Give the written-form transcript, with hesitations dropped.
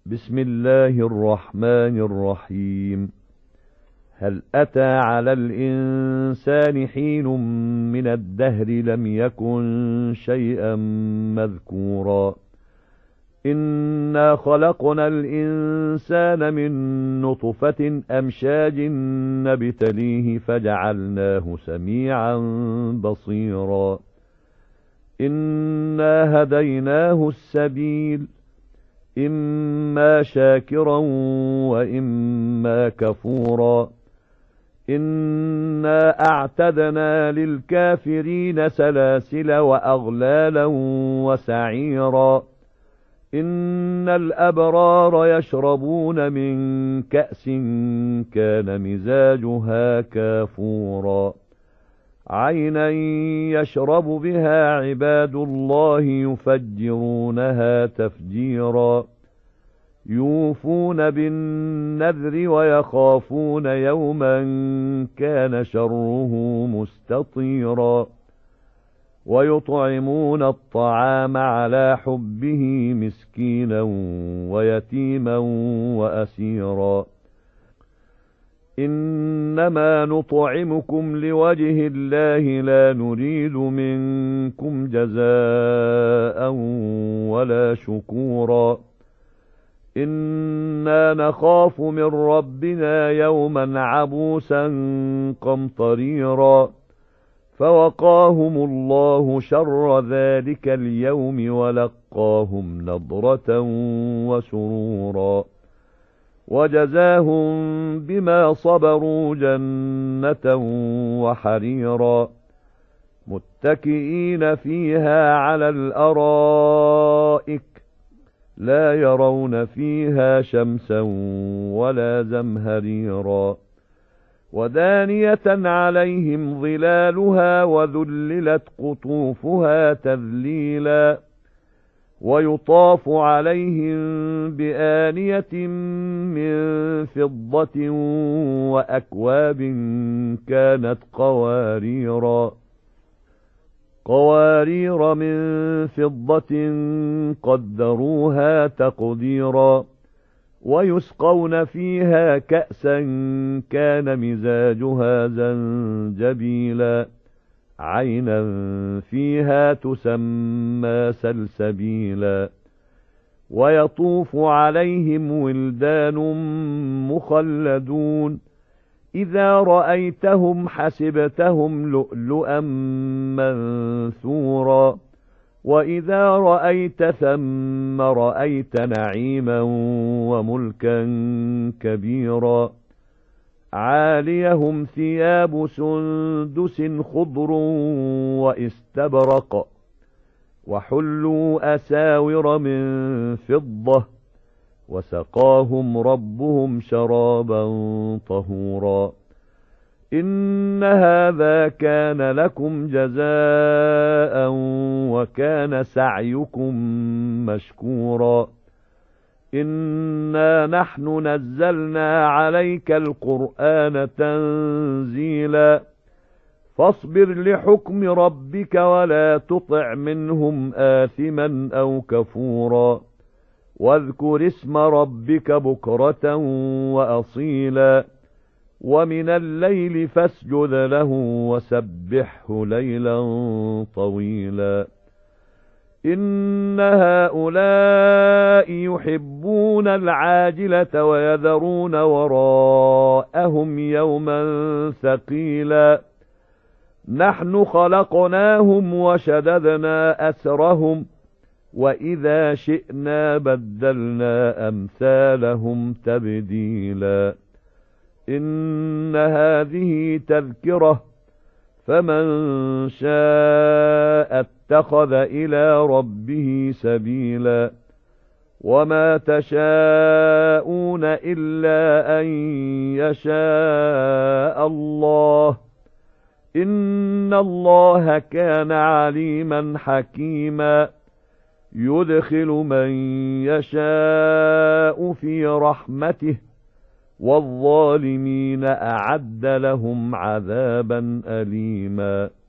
بسم الله الرحمن الرحيم. هل أتى على الإنسان حين من الدهر لم يكن شيئا مذكورا إنا خلقنا الإنسان من نطفة أمشاج نبتليه فجعلناه سميعا بصيرا إنا هديناه السبيل إما شاكرا وإما كفورا إنا أعتدنا للكافرين سلاسل وأغلالا وسعيرا إن الأبرار يشربون من كأس كان مزاجها كافورا عينا يشرب بها عباد الله يفجرونها تفجيرا يوفون بالنذر ويخافون يوما كان شره مستطيرا ويطعمون الطعام على حبه مسكينا ويتيما وأسيرا إنما نطعمكم لوجه الله لا نريد منكم جزاء ولا شكورا إنا نخاف من ربنا يوما عبوسا قمطريرا فوقاهم الله شر ذلك اليوم ولقاهم نضرة وسرورا وجزاهم بما صبروا جنة وحريرا متكئين فيها على الأرائك لا يرون فيها شمسا ولا زمهريرا ودانية عليهم ظلالها وذللت قطوفها تذليلا ويطاف عليهم بآنية من فضة وأكواب كانت قوارير من فضة قدروها تقديرا ويسقون فيها كأسا كان مزاجها زنجبيلا عينا فيها تسمى سلسبيلا ويطوف عليهم ولدان مخلدون إذا رأيتهم حسبتهم لؤلؤا منثورا وإذا رأيت ثم رأيت نعيما وملكا كبيرا عاليهم ثياب سندس خضر واستبرق وحلوا أساور من فضة وسقاهم ربهم شرابا طهورا إن هذا كان لكم جزاء وكان سعيكم مشكورا إنا نحن نزلنا عليك القرآن تنزيلا فاصبر لحكم ربك ولا تطع منهم آثما أو كفورا واذكر اسم ربك بكرة وأصيلا ومن الليل فاسجد له وسبحه ليلا طويلا إن هؤلاء يحبون العاجلة ويذرون وراءهم يوما ثقيلا نحن خلقناهم وشددنا أسرهم وإذا شئنا بدلنا أمثالهم تبديلا إن هذه تذكرة فمن شاء اتخذ إلى ربه سبيلا وما تشاءون إلا أن يشاء الله إن الله كان عليما حكيما يدخل من يشاء في رحمته والظالمين أعد لهم عذابا أليما